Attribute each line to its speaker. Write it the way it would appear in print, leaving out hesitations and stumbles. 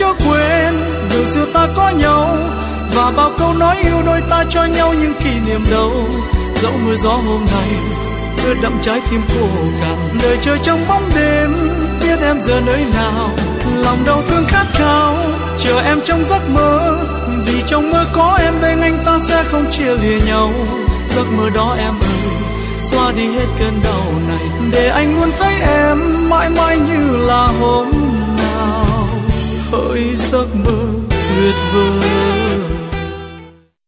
Speaker 1: chưa quên điều xưa ta có nhau, và bao câu nói yêu đôi ta cho nhau những kỷ niệm đâu. Dẫu mưa gió hôm nay ướt đẫm trái tim khô cằn, đời chờ trong bóng đêm biết em giờ nơi nào. Lòng đau thương khát khao chờ em trong giấc mơ, vì trong mơ có em bên anh ta sẽ không chia lìa nhau. Giấc mơ đó em ơi xóa đi hết cơn đau này, để anh luôn thấy em mãi mãi như là hôm nào. Hỡi giấc mơ tuyệt vời.